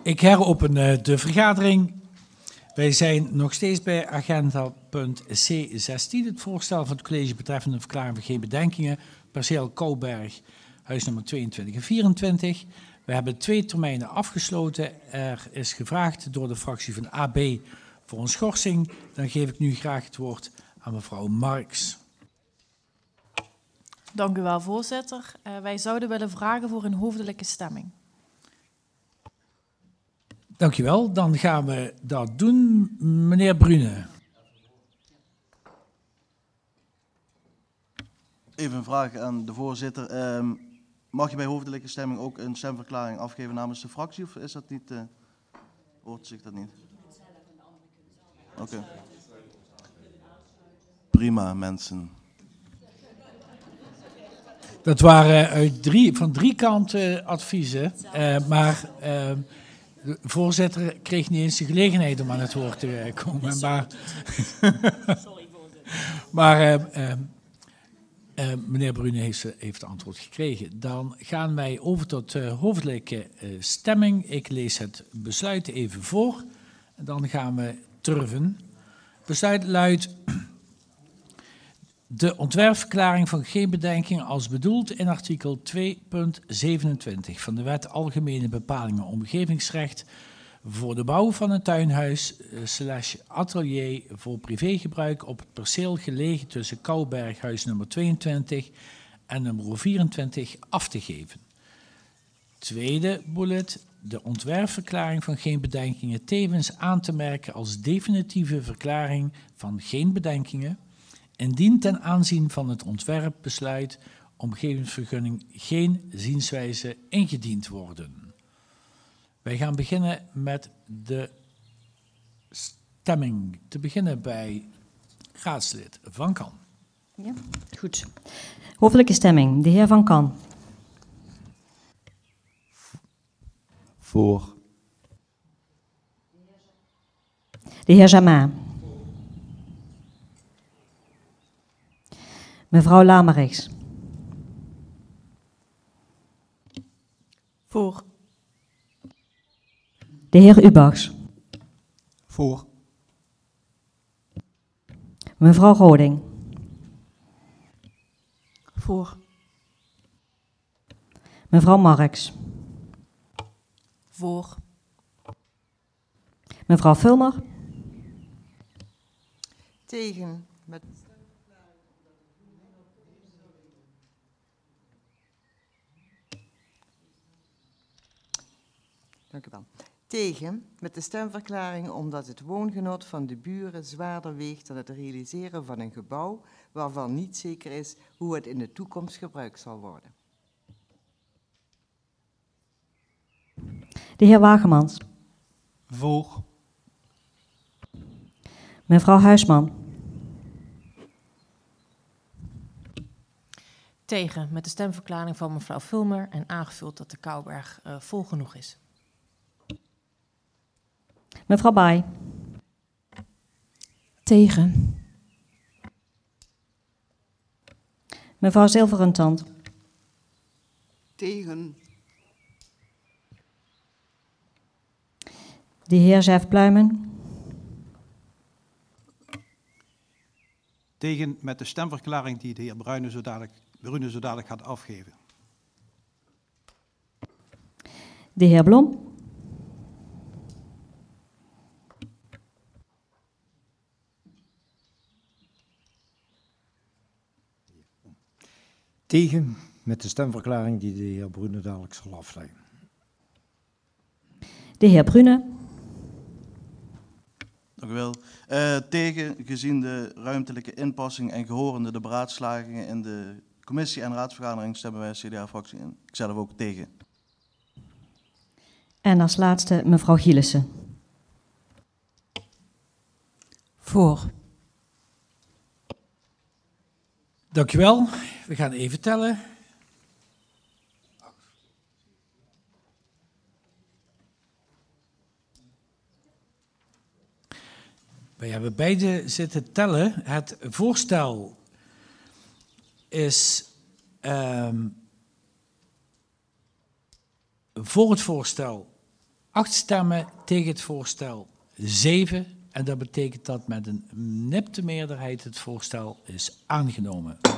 Ik heropen de vergadering. Wij zijn nog steeds bij agenda punt C16, het voorstel van het college betreffende de verklaring van geen bedenkingen, perceel Kouberg, huis nummer 22 en 24. We hebben 2 termijnen afgesloten. Er is gevraagd door de fractie van AB voor een schorsing. Dan geef ik nu graag het woord aan mevrouw Marks. Dank u wel, voorzitter. Wij zouden willen vragen voor een hoofdelijke stemming. Dank u wel. Dan gaan we dat doen. Meneer Brune. Even een vraag aan de voorzitter. Mag je bij hoofdelijke stemming ook een stemverklaring afgeven namens de fractie? Of is dat niet, hoort zich dat niet? Oké. Prima, mensen. Dat waren van drie kanten adviezen, maar de voorzitter kreeg niet eens de gelegenheid om aan het woord te komen. Maar meneer Brune heeft antwoord gekregen. Dan gaan wij over tot hoofdelijke stemming. Ik lees het besluit even voor en dan gaan we turven. Het besluit luidt: de ontwerpverklaring van geen bedenkingen als bedoeld in artikel 2.27 van de Wet Algemene Bepalingen Omgevingsrecht voor de bouw van een tuinhuis / atelier voor privégebruik op het perceel gelegen tussen Kouberg, huis nummer 22 en nummer 24 af te geven. Tweede bullet: de ontwerpverklaring van geen bedenkingen tevens aan te merken als definitieve verklaring van geen bedenkingen, indien ten aanzien van het ontwerpbesluit omgevingsvergunning geen zienswijze ingediend worden. Wij gaan beginnen met de stemming. Te beginnen bij raadslid Van Kan. Ja, goed. Hoofdelijke stemming. De heer Van Kan. Voor. De heer Jama. Mevrouw Lamerichs. Voor. De heer Ubachs. Voor. Mevrouw Roding. Voor. Mevrouw Marks. Voor. Mevrouw Fulmer. Tegen. Dank u wel. Tegen met de stemverklaring omdat het woongenot van de buren zwaarder weegt dan het realiseren van een gebouw waarvan niet zeker is hoe het in de toekomst gebruikt zal worden. De heer Wagemans. Voor. Mevrouw Huisman. Tegen met de stemverklaring van mevrouw Fulmer en aangevuld dat de Kouberg vol genoeg is. Mevrouw Baai. Tegen. Mevrouw Zilverentand. Tegen. De heer Jeff Pluimen. Tegen met de stemverklaring die de heer Brune zo dadelijk gaat afgeven. De heer Blom. Tegen met de stemverklaring die de heer Brune dadelijk zal afleggen. De heer Brune. Dank u wel. Tegen gezien de ruimtelijke inpassing en gehorende de beraadslagingen in de commissie en raadsvergadering stemmen wij CDA-fractie in. Ikzelf ook tegen. En als laatste mevrouw Gielissen. Voor. Dank u wel. We gaan even tellen. Wij hebben beide zitten tellen. Het voorstel is voor het voorstel 8 stemmen tegen het voorstel, 7. En dat betekent dat met een nipte meerderheid het voorstel is aangenomen.